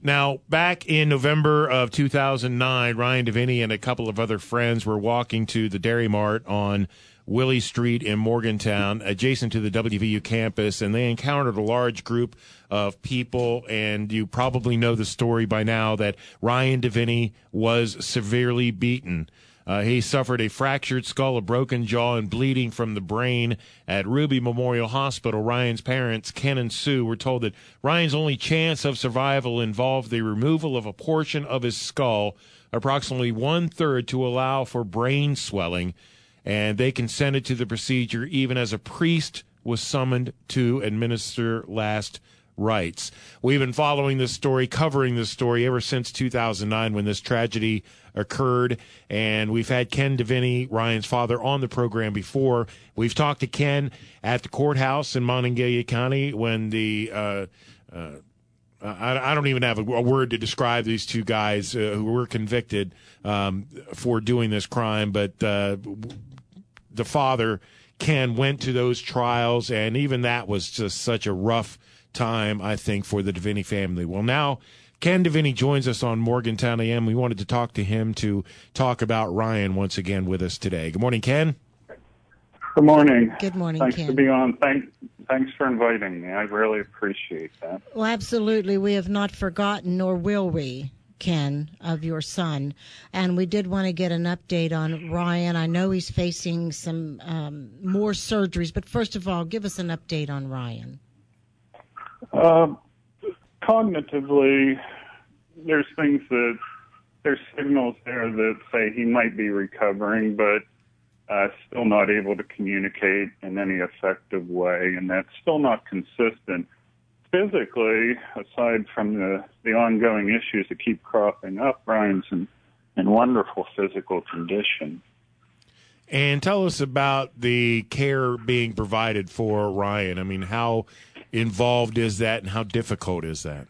Now, back in November of 2009, Ryan DeVinny and a couple of other friends were walking to the Dairy Mart on Willie Street in Morgantown, adjacent to the WVU campus, and they encountered a large group of people, and you probably know the story by now that Ryan DeVinny was severely beaten. He suffered a fractured skull, a broken jaw, and bleeding from the brain at Ruby Memorial Hospital. Ryan's parents, Ken and Sue, were told that Ryan's only chance of survival involved the removal of a portion of his skull, approximately 1/3, to allow for brain swelling, and they consented to the procedure even as a priest was summoned to administer last rites. We've been following this story, covering this story ever since 2009 when this tragedy occurred, and we've had Ken DeVinny, Ryan's father, on the program before. We've talked to Ken at the courthouse in Monongalia County when the I don't even have a word to describe these two guys who were convicted for doing this crime, but the father, Ken, went to those trials, and even that was just such a rough time, I think, for the DeVinny family. Well, now Ken DeVinny joins us on Morgantown AM. We wanted to talk to him to talk about Ryan once again with us today. Good morning, Ken. Good morning. Good morning, Thanks Ken. to be on. Thanks for inviting me. I really appreciate that. Well, absolutely. We have not forgotten, nor will we, Ken, of your son. And we did want to get an update on Ryan. I know he's facing some more surgeries, but first of all, give us an update on Ryan. Cognitively, there's signals there that say he might be recovering, but still not able to communicate in any effective way, and that's still not consistent. Physically, aside from the ongoing issues that keep cropping up, Ryan's in wonderful physical condition. And tell us about the care being provided for Ryan. I mean, how involved is that and how difficult is that?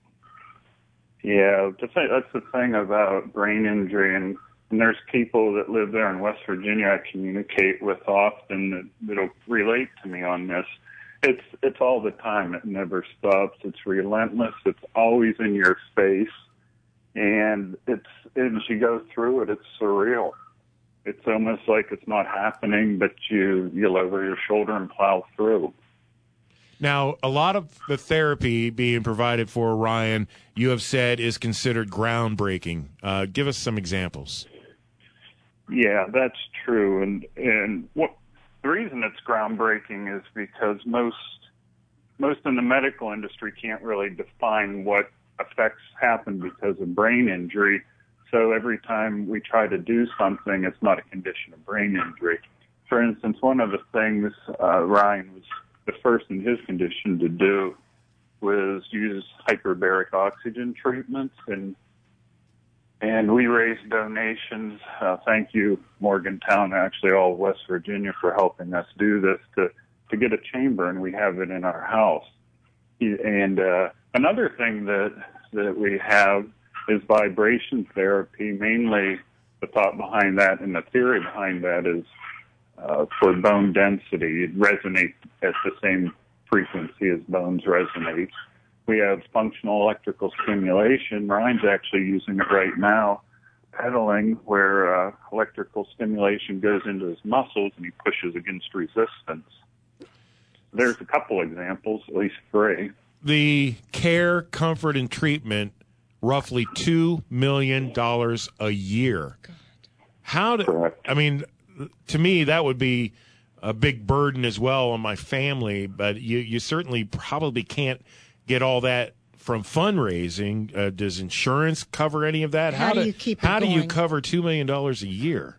Yeah, that's the thing about brain injury, and there's people that live there in West Virginia I communicate with often that'll relate to me on this. It's all the time. It never stops. It's relentless. It's always in your face, and as you go through it, it's surreal. It's almost like it's not happening, but you lower your shoulder and plow through. Now, a lot of the therapy being provided for Ryan, you have said, is considered groundbreaking. Give us some examples. Yeah, that's true. And what the reason it's groundbreaking is because most in the medical industry can't really define what effects happen because of brain injury. So every time we try to do something, it's not a condition of brain injury. For instance, one of the things Ryan was the first in his condition to do was use hyperbaric oxygen treatments, and we raised donations. Thank you, Morgantown, actually all of West Virginia, for helping us do this to get a chamber, and we have it in our house. And another thing that we have is vibration therapy. Mainly the thought behind that and the theory behind that is for bone density. It resonates at the same frequency as bones resonate. We have functional electrical stimulation. Ryan's actually using it right now, pedaling, where electrical stimulation goes into his muscles and he pushes against resistance. There's a couple examples, at least three. The care, comfort, and treatment, roughly $2 million a year. Correct. I mean, to me, that would be a big burden as well on my family, but you certainly probably can't get all that from fundraising. Does insurance cover any of that? How do you keep it How do you going? cover $2 million a year?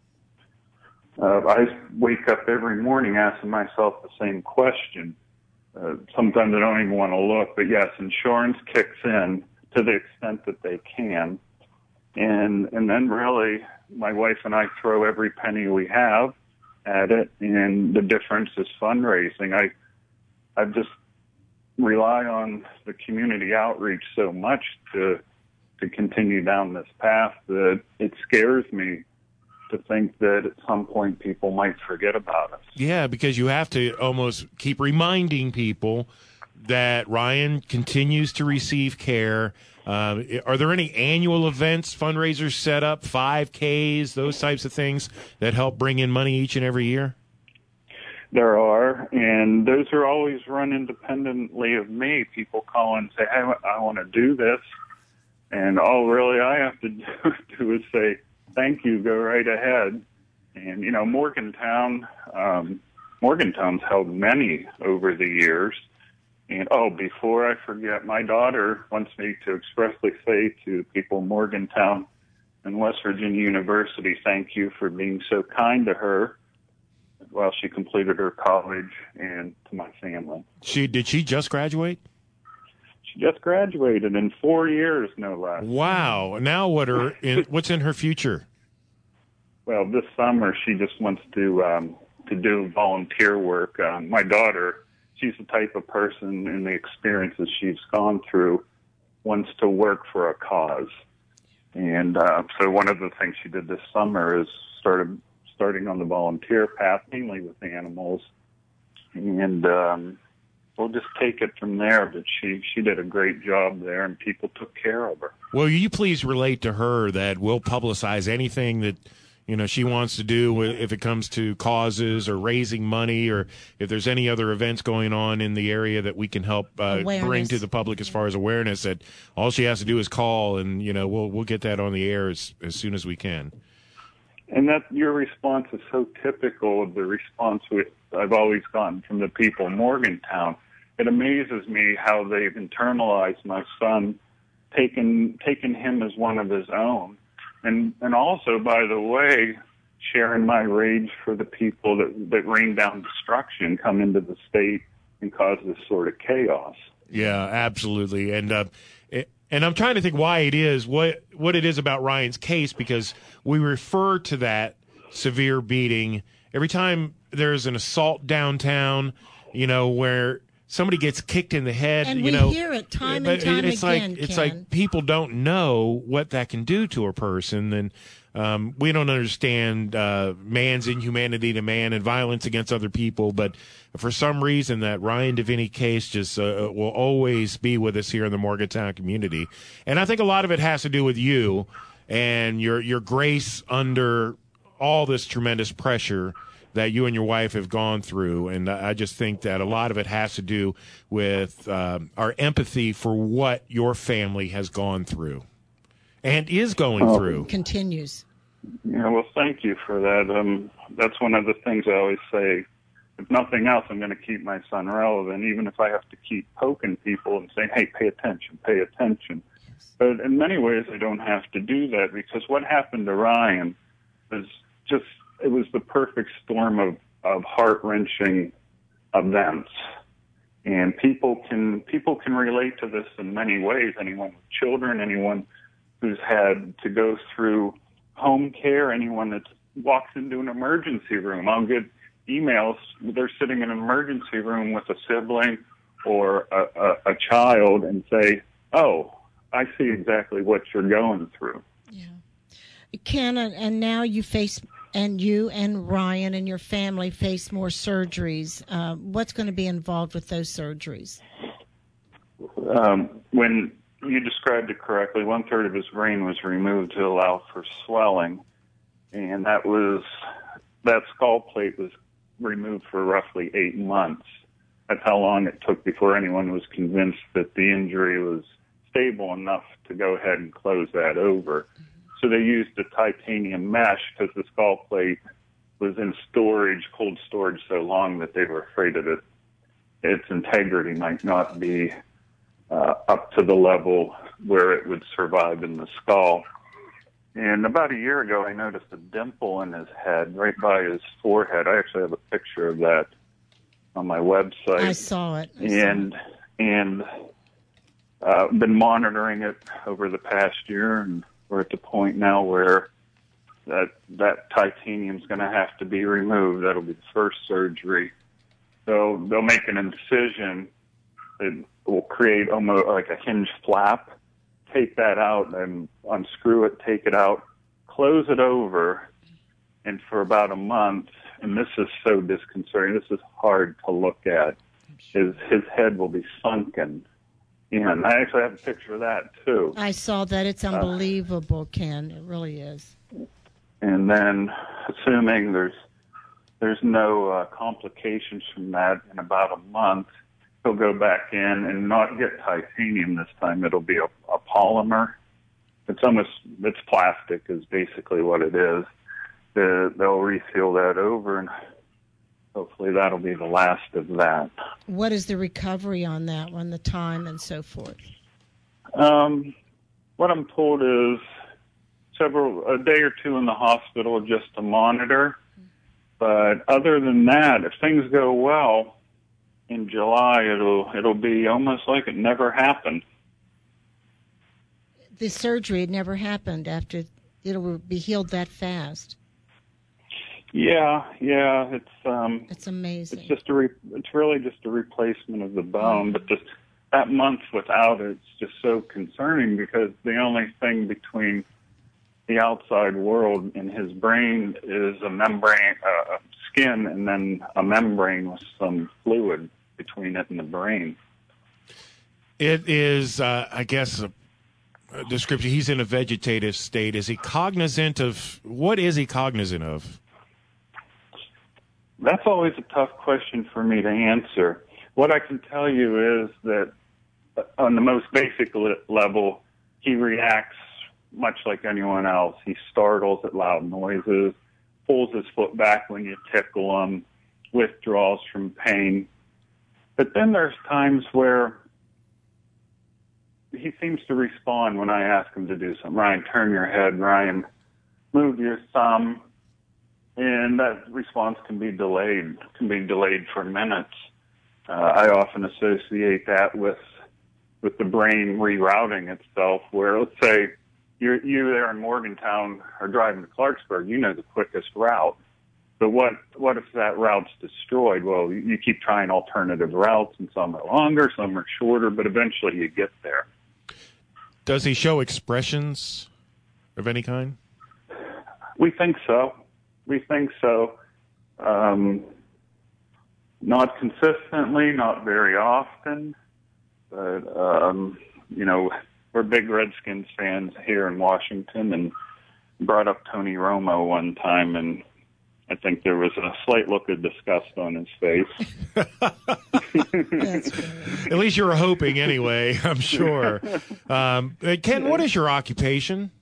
I wake up every morning asking myself the same question. Sometimes I don't even want to look, but yes, insurance kicks in to the extent that they can. And then really, my wife and I throw every penny we have at it, and the difference is fundraising. I just rely on the community outreach so much to continue down this path that it scares me to think that at some point people might forget about us. Yeah, because you have to almost keep reminding people that Ryan continues to receive care. Are there any annual events, fundraisers set up, 5Ks, those types of things that help bring in money each and every year? There are, and those are always run independently of me. People call and say, hey, I want to do this. And all really I have to do is say, thank you, go right ahead. And, you know, Morgantown's held many over the years. And, before I forget, my daughter wants me to expressly say to people in Morgantown and West Virginia University, thank you for being so kind to her while she completed her college, and to my family. Did she just graduate? She just graduated in 4 years, no less. Wow. Now what's in her future? Well, this summer she just wants to do volunteer work. My daughter, she's the type of person, in the experiences she's gone through, wants to work for a cause. And so one of the things she did this summer is starting on the volunteer path, mainly with animals. And we'll just take it from there. But she did a great job there, and people took care of her. Will you please relate to her that we'll publicize anything that she wants to do if it comes to causes or raising money, or if there's any other events going on in the area that we can help bring to the public as far as awareness. That all she has to do is call, and we'll get that on the air as soon as we can. And that your response is so typical of the response I've always gotten from the people in Morgantown. It amazes me how they've internalized my son, taken him as one of his own. And also, by the way, sharing my rage for the people that rain down destruction, come into the state and cause this sort of chaos. Yeah, absolutely. And I'm trying to think why it is, what it is about Ryan's case, because we refer to that severe beating every time there's an assault downtown, where somebody gets kicked in the head. And we hear it time and time again, It's like people don't know what that can do to a person. And we don't understand man's inhumanity to man and violence against other people. But for some reason, that Ryan DeVinny case just will always be with us here in the Morgantown community. And I think a lot of it has to do with you and your grace under all this tremendous pressure that you and your wife have gone through. And I just think that a lot of it has to do with our empathy for what your family has gone through and is going through. Continues. Yeah, well, thank you for that. That's one of the things I always say. If nothing else, I'm going to keep my son relevant, even if I have to keep poking people and saying, hey, pay attention, pay attention. Yes. But in many ways, I don't have to do that, because what happened to Ryan was it was the perfect storm of heart-wrenching events. And people can relate to this in many ways. Anyone with children, anyone who's had to go through home care, anyone that walks into an emergency room. I'll get emails. They're sitting in an emergency room with a sibling or a child and say, oh, I see exactly what you're going through. Yeah. Ken, and now you and Ryan and your family face more surgeries. What's going to be involved with those surgeries? When you described it correctly, 1/3 of his brain was removed to allow for swelling, and that skull plate was removed for roughly 8 months. That's how long it took before anyone was convinced that the injury was stable enough to go ahead and close that over. So they used a titanium mesh because the skull plate was in cold storage so long that they were afraid of its integrity might not be up to the level where it would survive in the skull. And about a year ago, I noticed a dimple in his head, right by his forehead. I actually have a picture of that on my website. I saw it. And been monitoring it over the past year, and we're at the point now where that titanium's going to have to be removed. That'll be the first surgery. So they'll make an incision. It will create almost like a hinge flap. Take that out and unscrew it, take it out, close it over, and for about a month, and this is so disconcerting, this is hard to look at, his head will be sunken in. I actually have a picture of that too. I saw that. It's unbelievable, Ken. It really is. And then, assuming there's no complications from that in about a month, he'll go back in and not get titanium this time. It'll be a polymer. It's plastic is basically what it is. They'll reseal that over, and hopefully that'll be the last of that. What is the recovery on that one, the time and so forth? What I'm told is a day or two in the hospital just to monitor. But other than that, if things go well, in July it'll be almost like it never happened. The surgery never happened after it'll be healed that fast. Yeah, it's amazing. It's really just a replacement of the bone, but that month without it's just so concerning because the only thing between the outside world and his brain is a membrane, skin, and then a membrane with some fluid between it and the brain. It is, I guess, a description. He's in a vegetative state. Is he cognizant of what is he cognizant of? That's always a tough question for me to answer. What I can tell you is that on the most basic level, he reacts much like anyone else. He startles at loud noises, pulls his foot back when you tickle him, withdraws from pain. But then there's times where he seems to respond when I ask him to do something. Ryan, turn your head. Ryan, move your thumb. And that response can be delayed for minutes. I often associate that with the brain rerouting itself, where let's say you there in Morgantown are driving to Clarksburg, you know the quickest route. But what if that route's destroyed? Well, you keep trying alternative routes, and some are longer, some are shorter, but eventually you get there. Does he show expressions of any kind? We think so. Not consistently, not very often, but, we're big Redskins fans here in Washington and brought up Tony Romo one time, and I think there was a slight look of disgust on his face. That's right. At least you were hoping anyway, I'm sure. Ken, what is your occupation?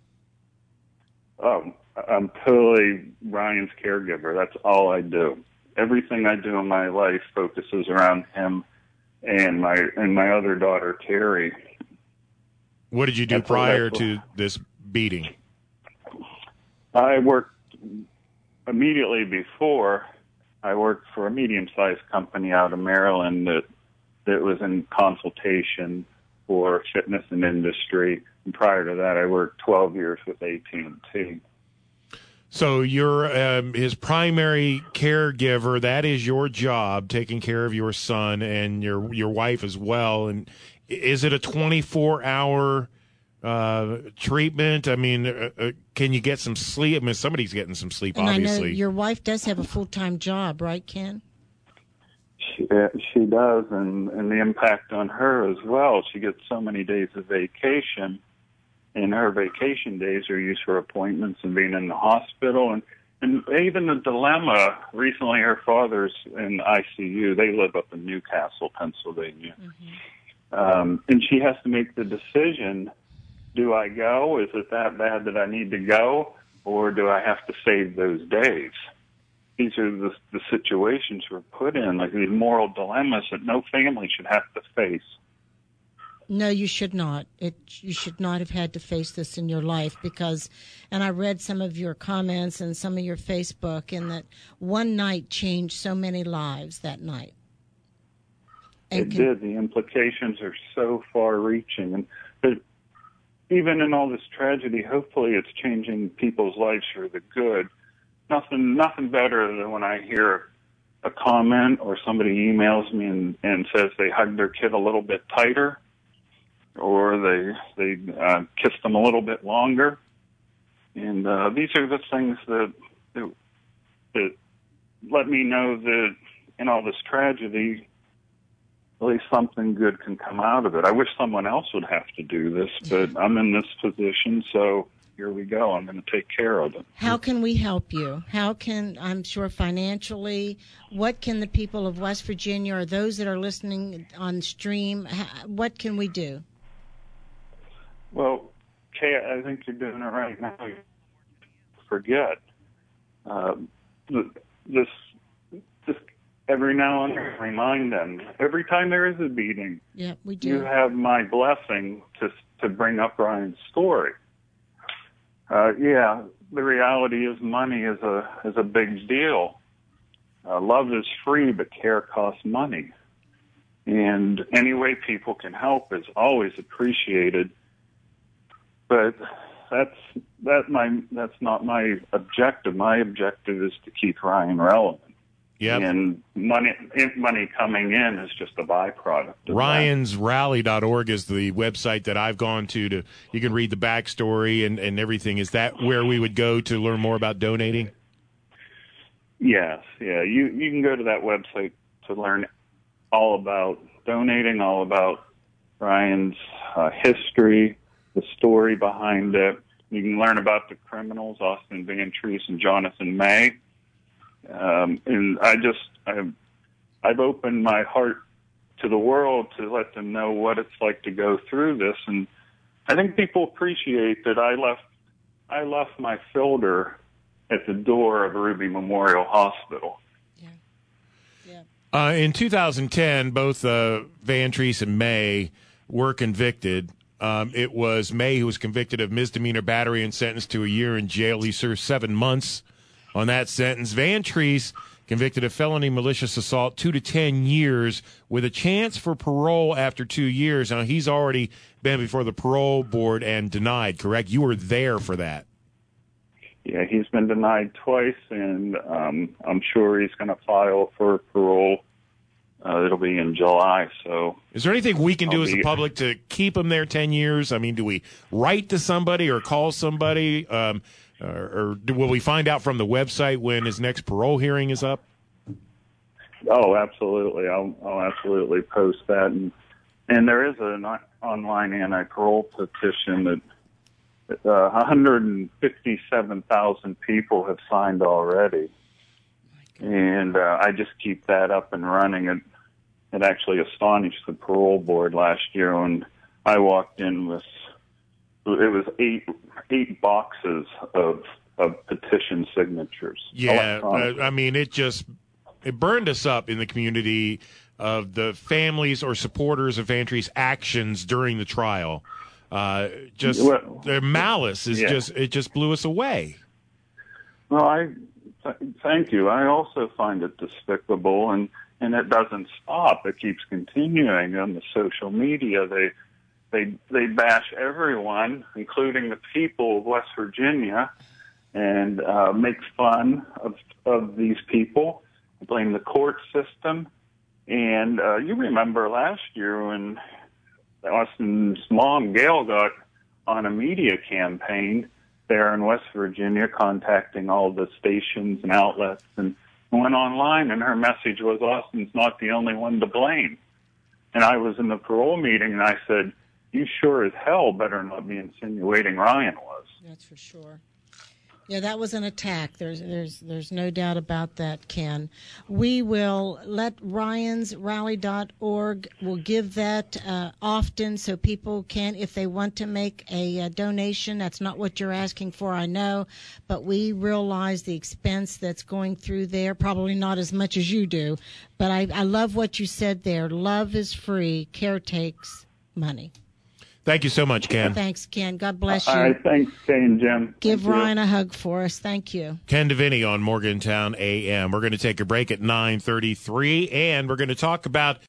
I'm totally Ryan's caregiver. That's all I do. Everything I do in my life focuses around him and my other daughter, Terry. What did you do prior to this beating? I worked immediately before. I worked for a medium-sized company out of Maryland that was in consultation for fitness and industry. And prior to that, I worked 12 years with AT&T. So you're his primary caregiver. That is your job, taking care of your son and your wife as well. And is it a 24-hour treatment? I mean, can you get some sleep? I mean, somebody's getting some sleep, and obviously. I know your wife does have a full-time job, right, Ken? She does, and the impact on her as well. She gets so many days of vacation. And her vacation days are used for appointments and being in the hospital. And even the dilemma, recently her father's in ICU. They live up in Newcastle, Pennsylvania. Mm-hmm. And she has to make the decision, do I go? Is it that bad that I need to go? Or do I have to save those days? These are the situations we're put in, like these moral dilemmas that no family should have to face. No, you should not. You should not have had to face this in your life and I read some of your comments and some of your Facebook, and that one night changed so many lives that night. It did. The implications are so far-reaching. But even in all this tragedy, hopefully it's changing people's lives for the good. Nothing better than when I hear a comment or somebody emails me and says they hugged their kid a little bit tighter, or they kissed them a little bit longer. And these are the things that let me know that in all this tragedy, at least something good can come out of it. I wish someone else would have to do this, but I'm in this position, so here we go. I'm going to take care of it. How can we help you? How can, I'm sure financially, what can the people of West Virginia or those that are listening on stream, what can we do? Well, Kay, I think you're doing it right now. Forget. Just every now and then remind them. Every time there is a beating, yeah, we do. You have my blessing to bring up Ryan's story. The reality is money is a big deal. Love is free, but care costs money. And any way people can help is always appreciated. But that's not my objective. My objective is to keep Ryan relevant. Yep. And money coming in is just a byproduct. RyansRally.org is the website that I've gone to. You can read the backstory and everything. Is that where we would go to learn more about donating? Yes. Yeah. You can go to that website to learn all about donating, all about Ryan's history, the story behind it. You can learn about the criminals, Austin Vantrease and Jonathan May. And I've opened my heart to the world to let them know what it's like to go through this. And I think people appreciate that I left my filter at the door of Ruby Memorial Hospital. Yeah. In 2010, both Vantrease and May were convicted. It was May who was convicted of misdemeanor battery and sentenced to a year in jail. He served 7 months on that sentence. Vantrease convicted of felony malicious assault, 2 to 10 years with a chance for parole after 2 years. Now, he's already been before the parole board and denied, correct? You were there for that. Yeah, he's been denied twice, and I'm sure he's going to file for parole. It'll be in July. So, is there anything we can do as the public to keep him there 10 years? I mean, do we write to somebody or call somebody? Or will we find out from the website when his next parole hearing is up? Oh, absolutely. I'll absolutely post that. And there is an online anti-parole petition that 157,000 people have signed already. And I just keep that up and running. It actually astonished the parole board last year when I walked in with, it was eight boxes of petition signatures. Yeah, I mean, it burned us up in the community of the families or supporters of Vantrease's actions during the trial. Their malice is it just blew us away. Well, thank you. I also find it despicable, and it doesn't stop. It keeps continuing on the social media. They bash everyone, including the people of West Virginia, and make fun of these people, blame the court system. And you remember last year when Austin's mom, Gail, got on a media campaign there in West Virginia, contacting all the stations and outlets, and went online, and her message was, Austin's not the only one to blame. And I was in the parole meeting, and I said, you sure as hell better not be insinuating Ryan was. That's for sure. Yeah, that was an attack. There's no doubt about that, Ken. We will let RyansRally.org, we'll give that often so people can, if they want to make a donation. That's not what you're asking for, I know, but we realize the expense that's going through there, probably not as much as you do. But I love what you said there. Love is free. Care takes money. Thank you so much, Ken. Thanks, Ken. God bless you. All right, thanks, Kay and Jim. Give Ryan a hug for us. Thank you. Ken Deviney on Morgantown AM. We're going to take a break at 9:33, and we're going to talk about